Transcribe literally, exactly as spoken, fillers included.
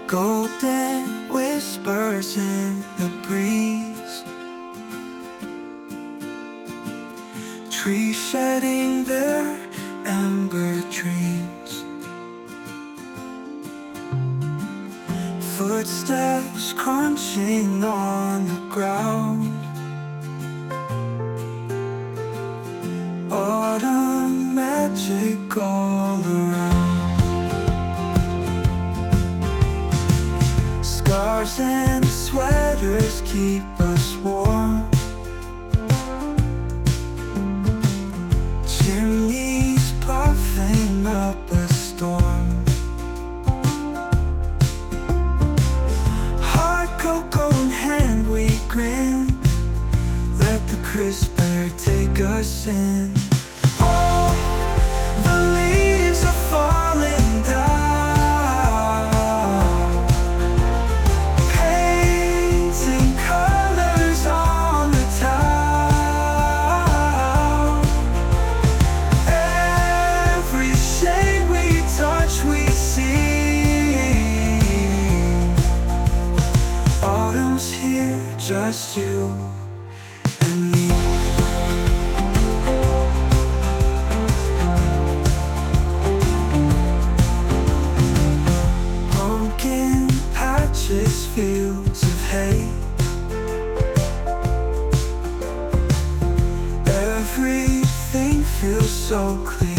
Golden whispers in the breeze, trees shedding their amber dreams. Footsteps crunching on the ground, autumn magic all around. Scarves and sweaters keep us warm, chimneys puffing up a storm. Hot cocoa in hand we grin, let the crisp air take us in. Oh, the leaves are falling down, painting colors on the town. Every shade we touch we see. Autumn's here, just you and me. Pumpkin patches, fields of hay, everything feels so clear.